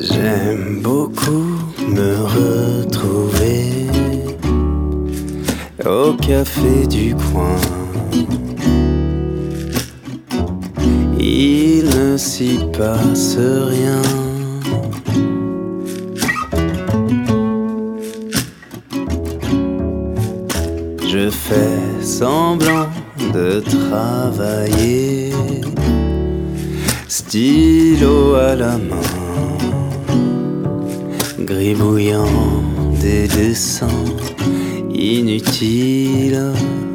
J'aime beaucoup me retrouver au café du coin. Il ne s'y passe rien. Je fais semblant de travailler, stylo à la main, gribouillant des dessins inutiles.